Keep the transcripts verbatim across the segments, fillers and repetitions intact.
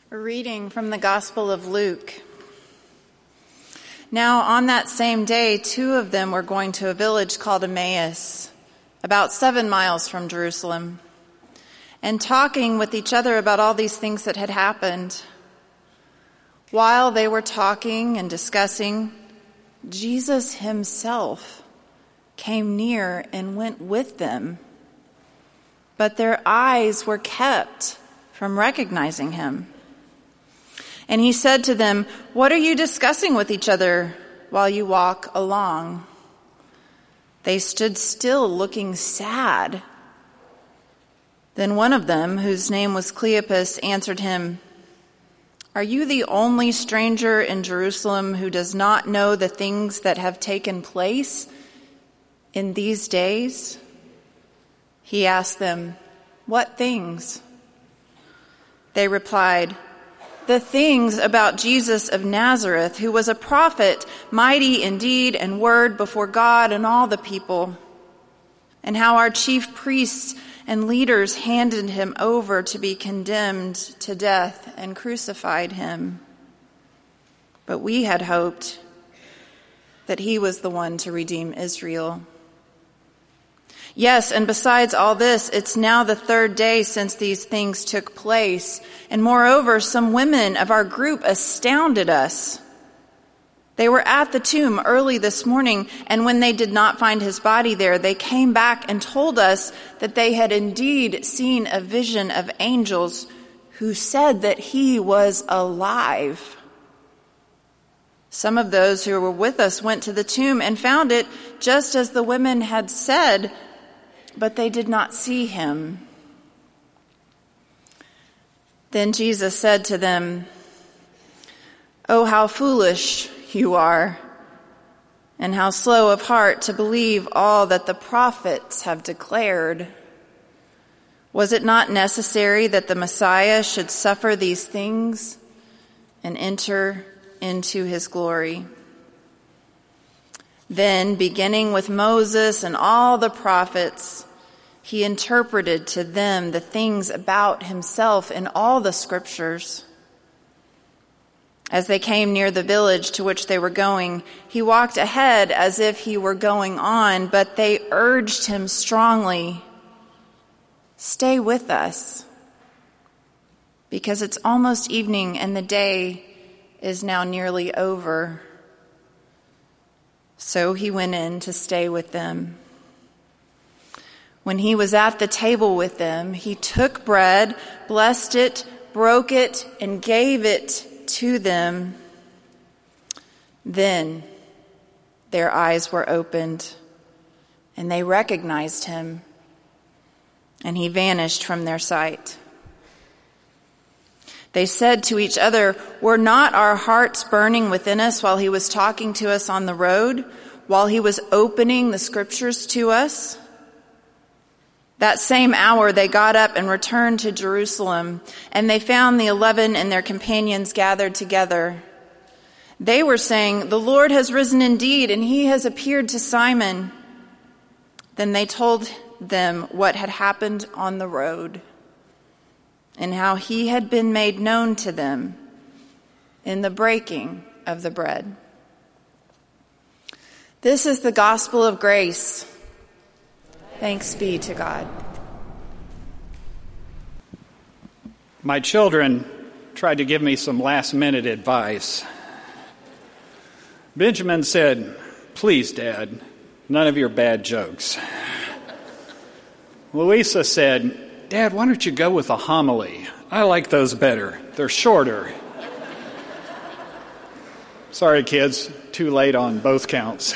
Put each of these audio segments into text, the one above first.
A reading from the Gospel of Luke. Now on that same day, two of them were going to a village called Emmaus, about seven miles from Jerusalem, and talking with each other about all these things that had happened. While they were talking and discussing, Jesus himself came near and went with them, but their eyes were kept from recognizing him. And he said to them, "What are you discussing with each other while you walk along?" They stood still, looking sad. Then one of them, whose name was Cleopas, answered him, "Are you the only stranger in Jerusalem who does not know the things that have taken place in these days?" He asked them, "What things?" They replied, "The things about Jesus of Nazareth, who was a prophet, mighty in deed and word before God and all the people, and how our chief priests and leaders handed him over to be condemned to death and crucified him. But we had hoped that he was the one to redeem Israel. Yes, and besides all this, it's now the third day since these things took place. And moreover, some women of our group astounded us. They were at the tomb early this morning, and when they did not find his body there, they came back and told us that they had indeed seen a vision of angels who said that he was alive. Some of those who were with us went to the tomb and found it just as the women had said, but they did not see him." Then Jesus said to them, "Oh, how foolish you are, and how slow of heart to believe all that the prophets have declared. Was it not necessary that the Messiah should suffer these things and enter into his glory?" Then, beginning with Moses and all the prophets, he interpreted to them the things about himself in all the scriptures. As they came near the village to which they were going, he walked ahead as if he were going on, but they urged him strongly, "Stay with us, because it's almost evening and the day is now nearly over." So he went in to stay with them. When he was at the table with them, he took bread, blessed it, broke it, and gave it to them. Then their eyes were opened, and they recognized him, and he vanished from their sight. They said to each other, "Were not our hearts burning within us while he was talking to us on the road, while he was opening the scriptures to us?" That same hour they got up and returned to Jerusalem, and they found the eleven and their companions gathered together. They were saying, "The Lord has risen indeed, and he has appeared to Simon." Then they told them what had happened on the road, and how he had been made known to them in the breaking of the bread. This is the gospel of grace. Thanks be to God. My children tried to give me some last-minute advice. Benjamin said, "Please, Dad, none of your bad jokes." Louisa said, "Dad, why don't you go with a homily? I like those better. They're shorter." Sorry, kids, too late on both counts.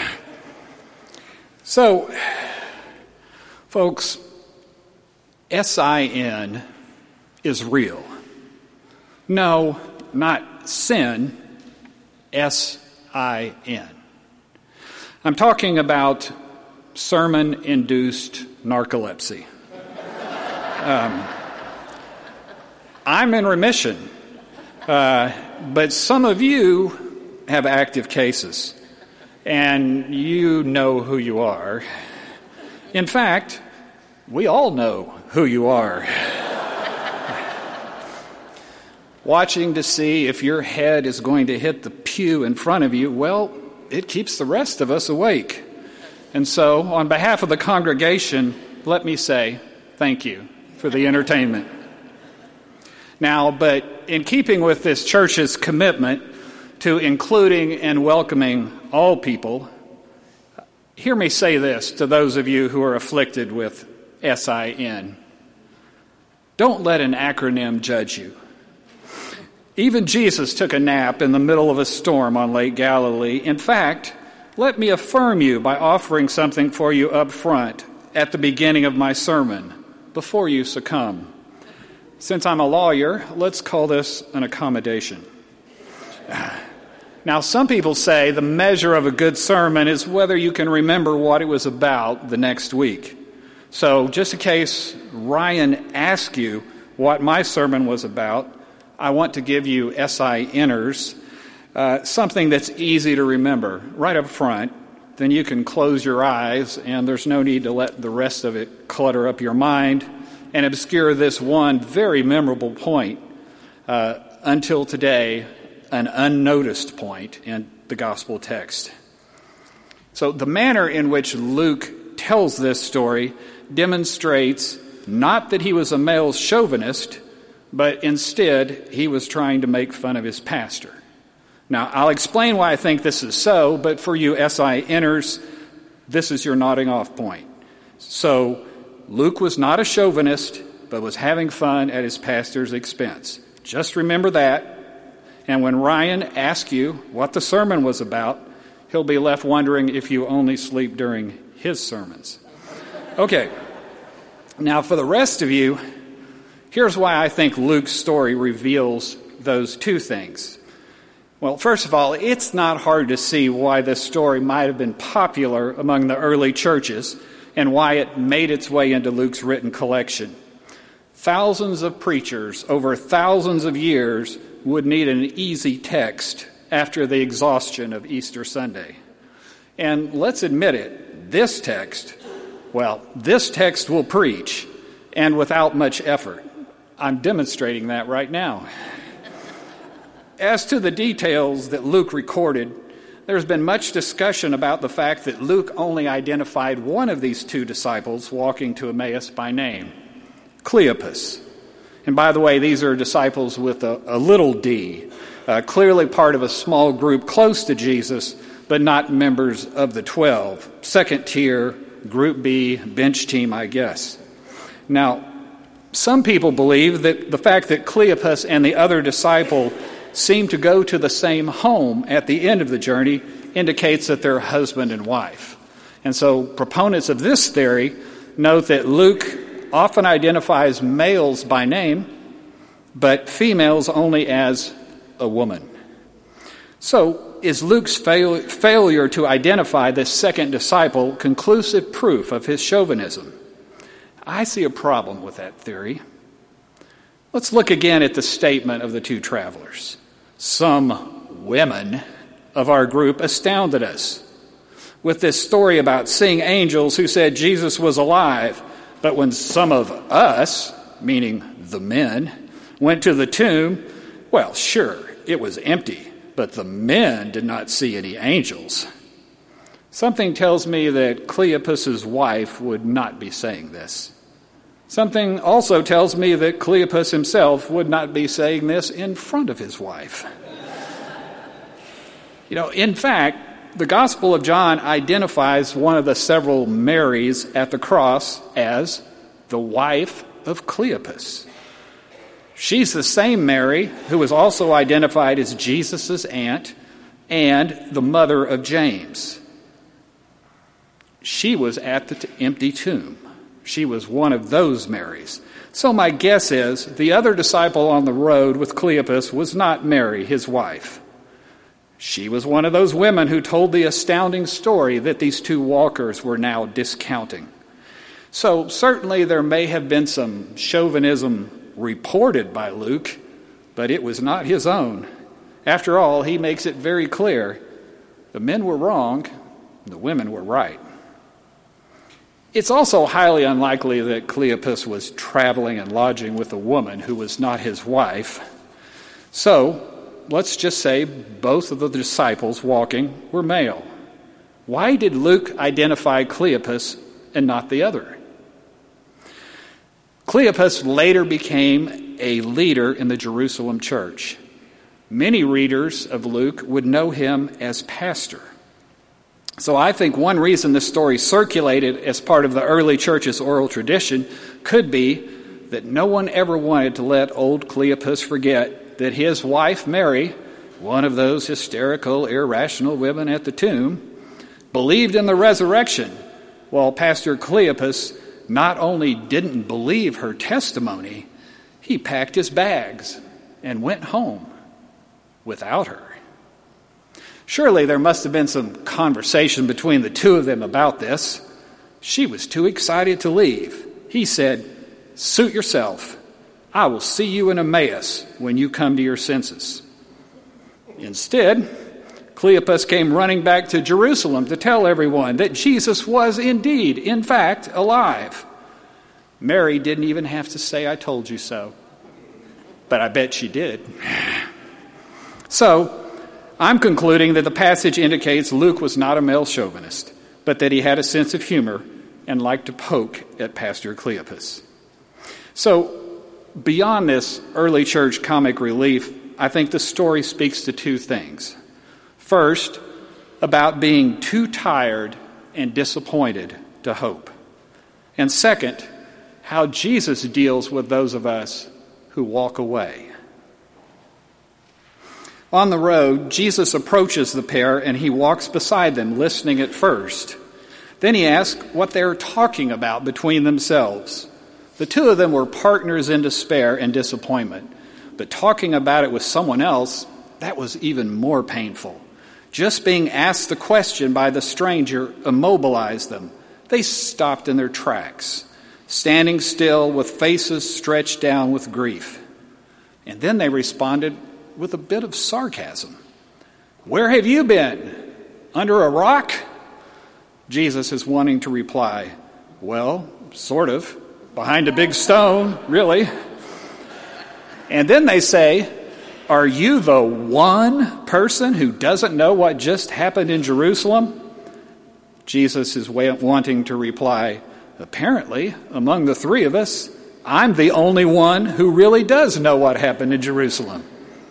So, folks, S I N is real. No, not sin, S I N. I'm talking about sermon-induced narcolepsy. Um, I'm in remission, uh, but some of you have active cases, and you know who you are. In fact, we all know who you are. watching to see if your head is going to hit the pew in front of you, well, it keeps the rest of us awake. And so, on behalf of the congregation, let me say thank you for the entertainment. Now, but in keeping with this church's commitment to including and welcoming all people, hear me say this to those of you who are afflicted with S I N. Don't let an acronym judge you. Even Jesus took a nap in the middle of a storm on Lake Galilee. In fact, let me affirm you by offering something for you up front at the beginning of my sermon, before you succumb. Since I'm a lawyer, let's call this an accommodation. Now, some people say the measure of a good sermon is whether you can remember what it was about the next week. So, just in case Ryan asks you what my sermon was about, I want to give you S I Ners uh, something that's easy to remember right up front. Then you can close your eyes, and there's no need to let the rest of it clutter up your mind and obscure this one very memorable point, uh, until today, an unnoticed point in the gospel text. So the manner in which Luke tells this story demonstrates not that he was a male chauvinist, but instead he was trying to make fun of his pastor. Now, I'll explain why I think this is so, but for you S I Ners, this is your nodding off point. So, Luke was not a chauvinist, but was having fun at his pastor's expense. Just remember that. And when Ryan asks you what the sermon was about, he'll be left wondering if you only sleep during his sermons. Okay. Now, for the rest of you, here's why I think Luke's story reveals those two things. Well, first of all, it's not hard to see why this story might have been popular among the early churches and why it made its way into Luke's written collection. Thousands of preachers over thousands of years would need an easy text after the exhaustion of Easter Sunday. And let's admit it, this text, well, this text will preach, and without much effort. I'm demonstrating that right now. As to the details that Luke recorded, there's been much discussion about the fact that Luke only identified one of these two disciples walking to Emmaus by name, Cleopas. And by the way, these are disciples with a, a little d, uh, clearly part of a small group close to Jesus, but not members of the twelve. Second tier, Group B, bench team, I guess. Now, some people believe that the fact that Cleopas and the other disciple seem to go to the same home at the end of the journey indicates that they're husband and wife. And so proponents of this theory note that Luke often identifies males by name, but females only as a woman. So is Luke's fail- failure to identify this second disciple conclusive proof of his chauvinism? I see a problem with that theory. Let's look again at the statement of the two travelers. Some women of our group astounded us with this story about seeing angels who said Jesus was alive, but when some of us, meaning the men, went to the tomb, well, sure, it was empty, but the men did not see any angels. Something tells me that Cleopas's wife would not be saying this. Something also tells me that Cleopas himself would not be saying this in front of his wife. You know, in fact, the Gospel of John identifies one of the several Marys at the cross as the wife of Cleopas. She's the same Mary who was also identified as Jesus' aunt and the mother of James. She was at the t- empty tomb. She was one of those Marys. So my guess is the other disciple on the road with Cleopas was not Mary, his wife. She was one of those women who told the astounding story that these two walkers were now discounting. So certainly there may have been some chauvinism reported by Luke, but it was not his own. After all, he makes it very clear the men were wrong, the women were right. It's also highly unlikely that Cleopas was traveling and lodging with a woman who was not his wife. So, let's just say both of the disciples walking were male. Why did Luke identify Cleopas and not the other? Cleopas later became a leader in the Jerusalem church. Many readers of Luke would know him as pastor. So I think one reason this story circulated as part of the early church's oral tradition could be that no one ever wanted to let old Cleopas forget that his wife Mary, one of those hysterical, irrational women at the tomb, believed in the resurrection, while Pastor Cleopas not only didn't believe her testimony, he packed his bags and went home without her. Surely there must have been some conversation between the two of them about this. She was too excited to leave. He said, "Suit yourself. I will see you in Emmaus when you come to your senses." Instead, Cleopas came running back to Jerusalem to tell everyone that Jesus was indeed, in fact, alive. Mary didn't even have to say, "I told you so." But I bet she did. So, I'm concluding that the passage indicates Luke was not a male chauvinist, but that he had a sense of humor and liked to poke at Pastor Cleopas. So, beyond this early church comic relief, I think the story speaks to two things. First, about being too tired and disappointed to hope. And second, how Jesus deals with those of us who walk away. On the road, Jesus approaches the pair and he walks beside them, listening at first. Then he asks what they're talking about between themselves. The two of them were partners in despair and disappointment, but talking about it with someone else, that was even more painful. Just being asked the question by the stranger immobilized them. They stopped in their tracks, standing still with faces stretched down with grief. And then they responded with a bit of sarcasm. "Where have you been? Under a rock?" Jesus is wanting to reply, "Well, sort of. Behind a big stone, really." And then they say, "Are you the one person who doesn't know what just happened in Jerusalem?" Jesus is wanting to reply, "Apparently, among the three of us, I'm the only one who really does know what happened in Jerusalem."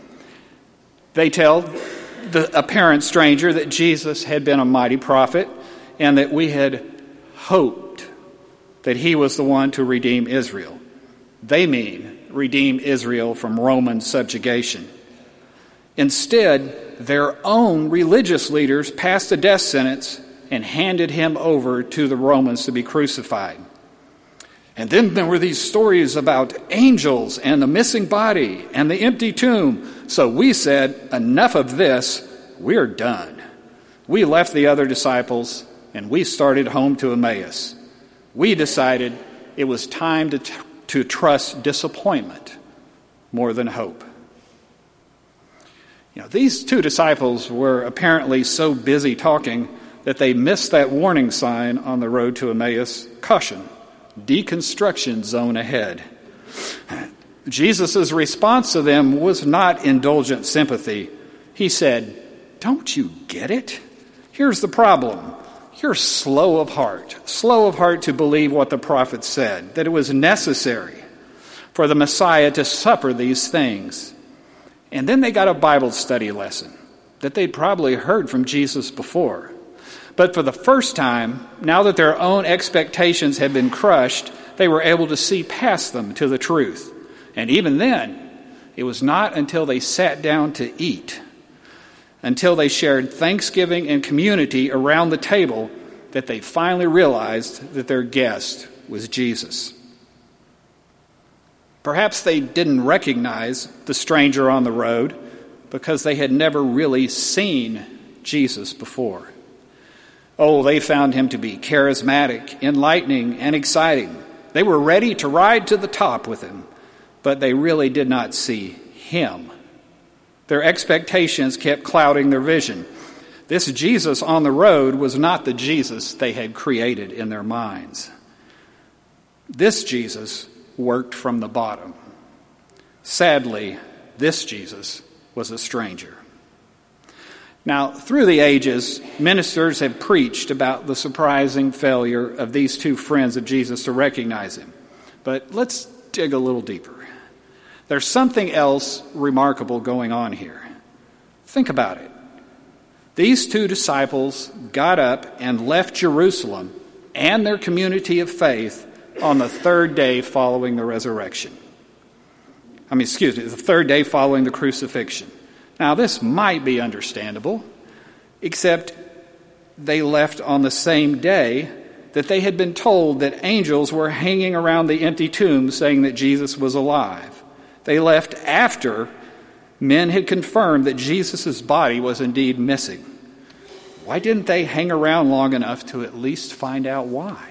They tell the apparent stranger that Jesus had been a mighty prophet and that we had hoped that he was the one to redeem Israel. They mean redeem Israel from Roman subjugation. Instead, their own religious leaders passed a death sentence and handed him over to the Romans to be crucified. And then there were these stories about angels and the missing body and the empty tomb. So we said, enough of this, we're done. We left the other disciples and we started home to Emmaus. We decided it was time to, t- to trust disappointment more than hope. You know, these two disciples were apparently so busy talking that they missed that warning sign on the road to Emmaus. Caution, deconstruction zone ahead. Jesus' response to them was not indulgent sympathy. He said, "Don't you get it? Here's the problem. You're slow of heart, slow of heart to believe what the prophet said, that it was necessary for the Messiah to suffer these things." And then they got a Bible study lesson that they'd probably heard from Jesus before. But for the first time, now that their own expectations had been crushed, they were able to see past them to the truth. And even then, it was not until they sat down to eat, until they shared thanksgiving and community around the table, that they finally realized that their guest was Jesus. Perhaps they didn't recognize the stranger on the road because they had never really seen Jesus before. Oh, they found him to be charismatic, enlightening, and exciting. They were ready to ride to the top with him, but they really did not see him. Their expectations kept clouding their vision. This Jesus on the road was not the Jesus they had created in their minds. This Jesus worked from the bottom. Sadly, this Jesus was a stranger. Now, through the ages, ministers have preached about the surprising failure of these two friends of Jesus to recognize him. But let's dig a little deeper. There's something else remarkable going on here. Think about it. These two disciples got up and left Jerusalem and their community of faith on the third day following the resurrection. I mean, excuse me, the third day following the crucifixion. Now, this might be understandable, except they left on the same day that they had been told that angels were hanging around the empty tomb saying that Jesus was alive. They left after men had confirmed that Jesus' body was indeed missing. Why didn't they hang around long enough to at least find out why?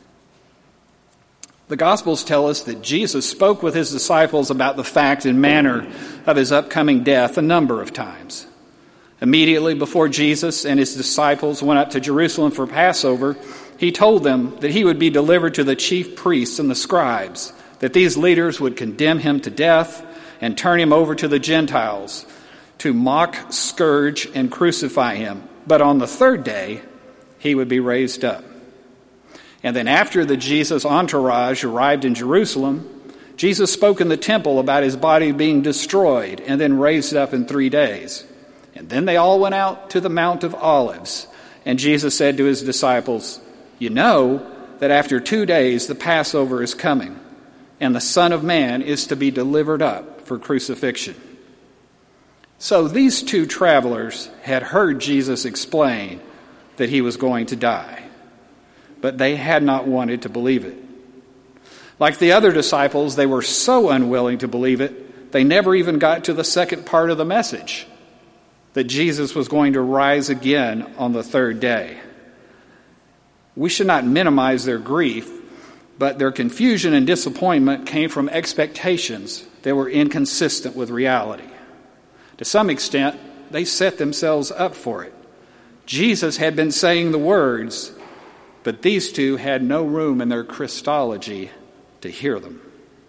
The Gospels tell us that Jesus spoke with his disciples about the fact and manner of his upcoming death a number of times. Immediately before Jesus and his disciples went up to Jerusalem for Passover, he told them that he would be delivered to the chief priests and the scribes, that these leaders would condemn him to death and turn him over to the Gentiles to mock, scourge, and crucify him. But on the third day, he would be raised up. And then after the Jesus entourage arrived in Jerusalem, Jesus spoke in the temple about his body being destroyed and then raised up in three days. And then they all went out to the Mount of Olives. And Jesus said to his disciples, "You know that after two days the Passover is coming, and the Son of Man is to be delivered up for crucifixion." So these two travelers had heard Jesus explain that he was going to die, but they had not wanted to believe it. Like the other disciples, they were so unwilling to believe it, they never even got to the second part of the message, that Jesus was going to rise again on the third day. We should not minimize their grief, but their confusion and disappointment came from expectations that were inconsistent with reality. To some extent, they set themselves up for it. Jesus had been saying the words, but these two had no room in their Christology to hear them.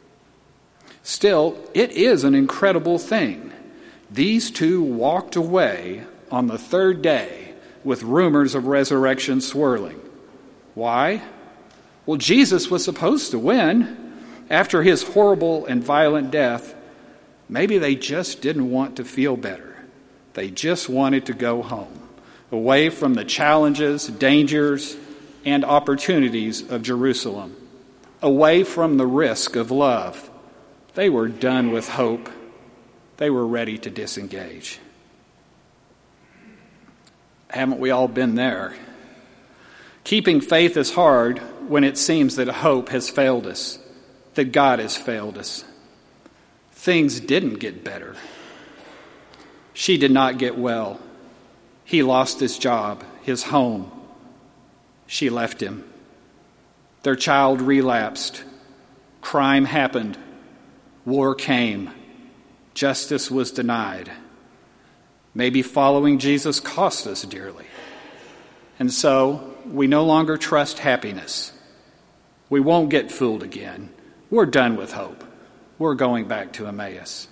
Still, it is an incredible thing. These two walked away on the third day with rumors of resurrection swirling. Why? Well, Jesus was supposed to win. After his horrible and violent death, maybe they just didn't want to feel better. They just wanted to go home, away from the challenges, dangers, and opportunities of Jerusalem, away from the risk of love. They were done with hope. They were ready to disengage. Haven't we all been there? Keeping faith is hard when it seems that hope has failed us, that God has failed us. Things didn't get better. She did not get well. He lost his job, his home. She left him. Their child relapsed. Crime happened. War came. Justice was denied. Maybe following Jesus cost us dearly. And so we no longer trust happiness. We won't get fooled again. We're done with hope. We're going back to Emmaus.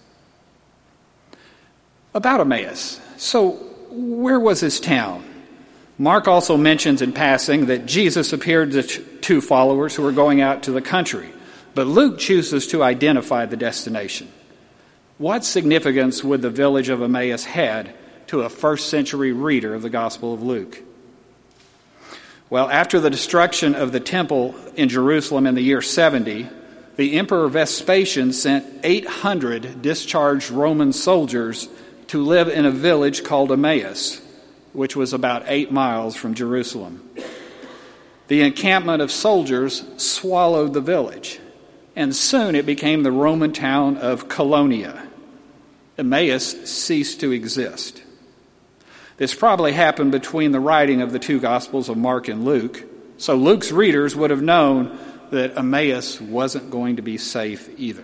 About Emmaus. So where was his town? Mark also mentions in passing that Jesus appeared to two followers who were going out to the country, but Luke chooses to identify the destination. What significance would the village of Emmaus had to a first century reader of the Gospel of Luke? Well, after the destruction of the temple in Jerusalem in the year seventy, the Emperor Vespasian sent eight hundred discharged Roman soldiers to live in a village called Emmaus, which was about eight miles from Jerusalem. The encampment of soldiers swallowed the village, and soon it became the Roman town of Colonia. Emmaus ceased to exist. This probably happened between the writing of the two Gospels of Mark and Luke, so Luke's readers would have known that Emmaus wasn't going to be safe either.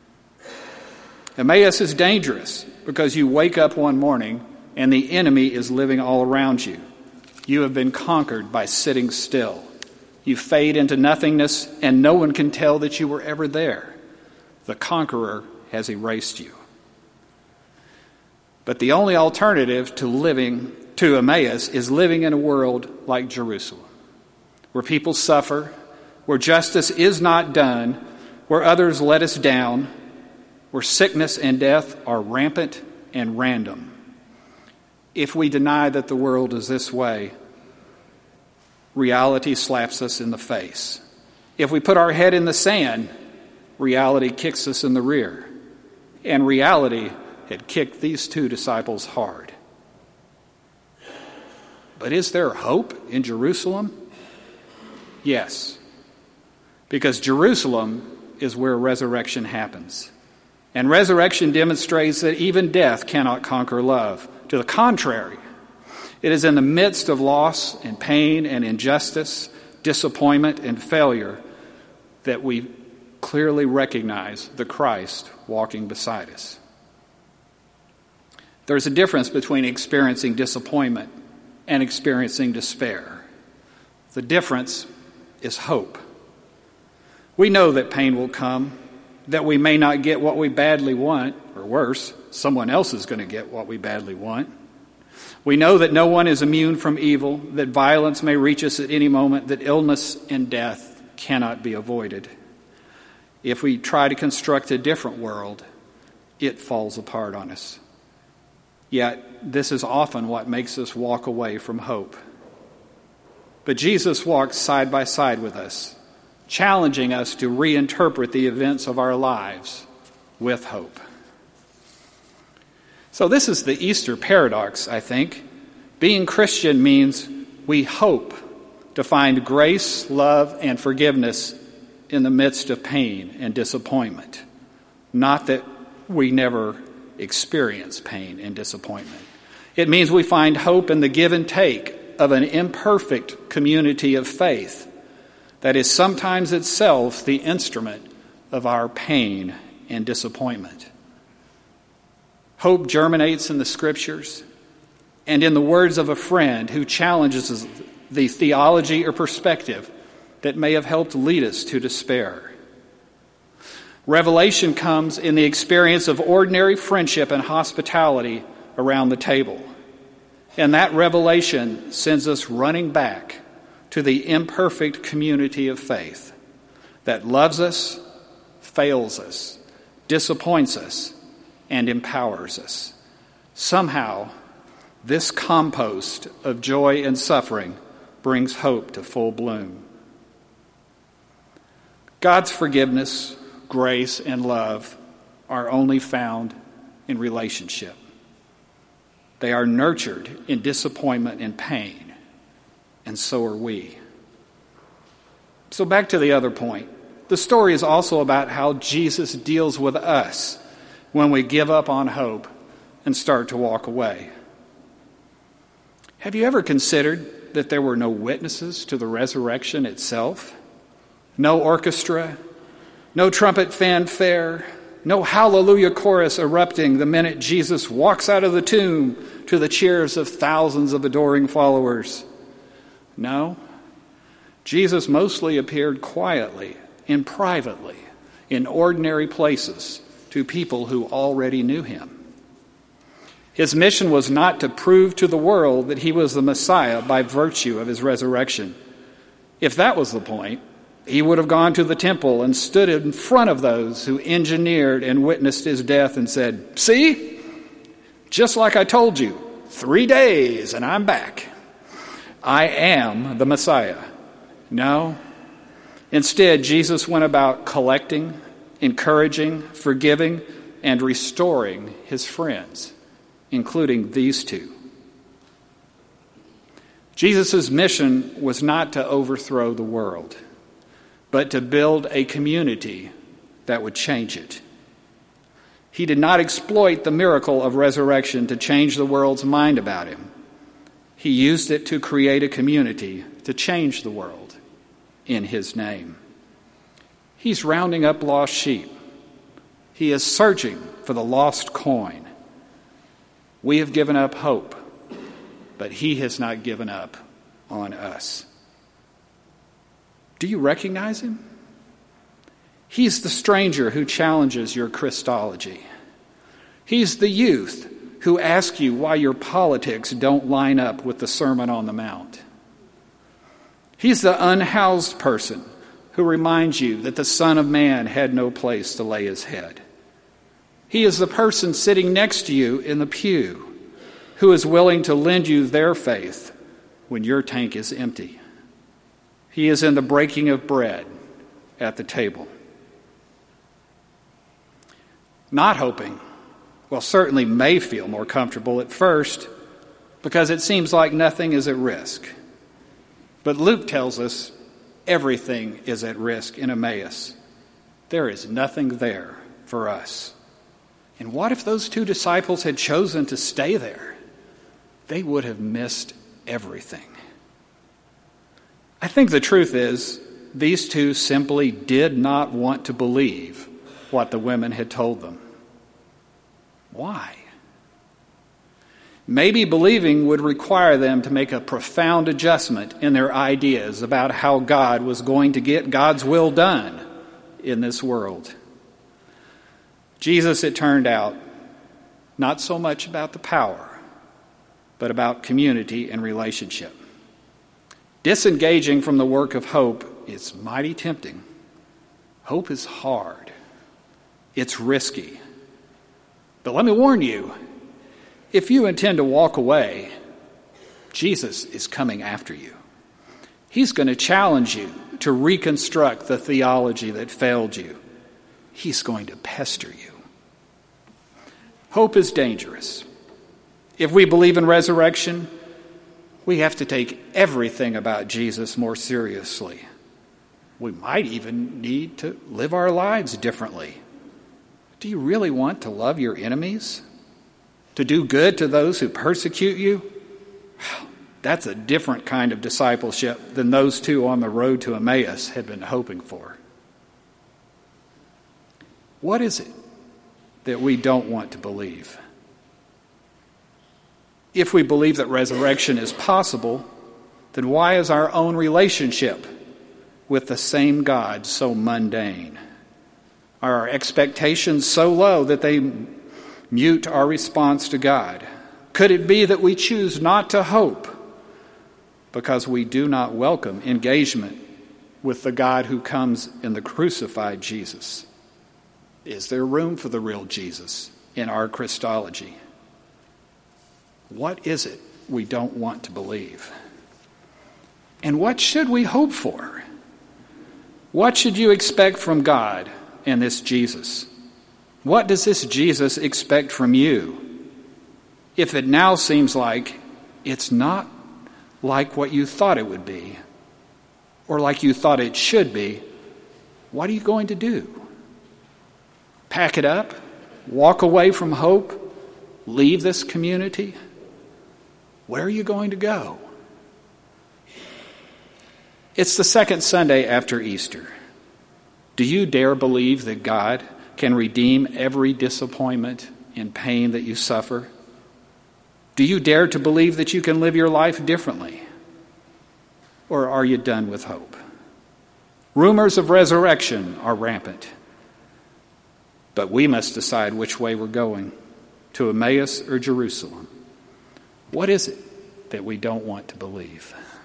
Emmaus is dangerous because you wake up one morning and the enemy is living all around you. You have been conquered by sitting still. You fade into nothingness and no one can tell that you were ever there. The conqueror has erased you. But the only alternative to living to Emmaus is living in a world like Jerusalem, where people suffer, where justice is not done, where others let us down, where sickness and death are rampant and random. If we deny that the world is this way, reality slaps us in the face. If we put our head in the sand, reality kicks us in the rear. And reality had kicked these two disciples hard. But is there hope in Jerusalem? Yes, because Jerusalem is where resurrection happens. And resurrection demonstrates that even death cannot conquer love. To the contrary, it is in the midst of loss and pain and injustice, disappointment and failure that we clearly recognize the Christ walking beside us. There's a difference between experiencing disappointment and experiencing despair. The difference is hope. We know that pain will come, that we may not get what we badly want, or worse, someone else is going to get what we badly want. We know that no one is immune from evil, that violence may reach us at any moment, that illness and death cannot be avoided. If we try to construct a different world, it falls apart on us. Yet, this is often what makes us walk away from hope. But Jesus walks side by side with us, challenging us to reinterpret the events of our lives with hope. So this is the Easter paradox, I think. Being Christian means we hope to find grace, love, and forgiveness in the midst of pain and disappointment. Not that we never experience pain and disappointment. It means we find hope in the give and take of an imperfect community of faith that is sometimes itself the instrument of our pain and disappointment. Hope germinates in the Scriptures and in the words of a friend who challenges the theology or perspective that may have helped lead us to despair. Revelation comes in the experience of ordinary friendship and hospitality around the table. And that revelation sends us running back to the imperfect community of faith that loves us, fails us, disappoints us, and empowers us. Somehow, this compost of joy and suffering brings hope to full bloom. God's forgiveness, grace, and love are only found in relationship. They are nurtured in disappointment and pain, and so are we. So back to the other point. The story is also about how Jesus deals with us when we give up on hope and start to walk away. Have you ever considered that there were no witnesses to the resurrection itself? No orchestra, no trumpet fanfare, no hallelujah chorus erupting the minute Jesus walks out of the tomb to the cheers of thousands of adoring followers. No, Jesus mostly appeared quietly and privately in ordinary places to people who already knew him. His mission was not to prove to the world that he was the Messiah by virtue of his resurrection. If that was the point, he would have gone to the temple and stood in front of those who engineered and witnessed his death and said, "See, just like I told you, three days and I'm back. I am the Messiah." No. Instead, Jesus went about collecting, encouraging, forgiving, and restoring his friends, including these two. Jesus' mission was not to overthrow the world, but to build a community that would change it. He did not exploit the miracle of resurrection to change the world's mind about him. He used it to create a community to change the world in his name. He's rounding up lost sheep. He is searching for the lost coin. We have given up hope, but he has not given up on us. Do you recognize him? He's the stranger who challenges your Christology. He's the youth who ask you why your politics don't line up with the Sermon on the Mount. He's the unhoused person who reminds you that the Son of Man had no place to lay his head. He is the person sitting next to you in the pew who is willing to lend you their faith when your tank is empty. He is in the breaking of bread at the table. Not hoping, well, certainly may feel more comfortable at first because it seems like nothing is at risk. But Luke tells us everything is at risk in Emmaus. There is nothing there for us. And what if those two disciples had chosen to stay there? They would have missed everything. I think the truth is, these two simply did not want to believe what the women had told them. Why? Maybe believing would require them to make a profound adjustment in their ideas about how God was going to get God's will done in this world. Jesus, it turned out, not so much about the power, but about community and relationship. Disengaging from the work of hope is mighty tempting. Hope is hard. It's risky. But let me warn you, if you intend to walk away, Jesus is coming after you. He's going to challenge you to reconstruct the theology that failed you. He's going to pester you. Hope is dangerous. If we believe in resurrection, we have to take everything about Jesus more seriously. We might even need to live our lives differently. Do you really want to love your enemies? To do good to those who persecute you? That's a different kind of discipleship than those two on the road to Emmaus had been hoping for. What is it that we don't want to believe? If we believe that resurrection is possible, then why is our own relationship with the same God so mundane? Are our expectations so low that they mute our response to God? Could it be that we choose not to hope because we do not welcome engagement with the God who comes in the crucified Jesus? Is there room for the real Jesus in our Christology? What is it we don't want to believe? And what should we hope for? What should you expect from God and this Jesus? What does this Jesus expect from you? If it now seems like it's not like what you thought it would be, or like you thought it should be, what are you going to do? Pack it up? Walk away from hope? Leave this community? Where are you going to go? It's the second Sunday after Easter. Do you dare believe that God can redeem every disappointment and pain that you suffer? Do you dare to believe that you can live your life differently? Or are you done with hope? Rumors of resurrection are rampant. But we must decide which way we're going, to Emmaus or Jerusalem. What is it that we don't want to believe?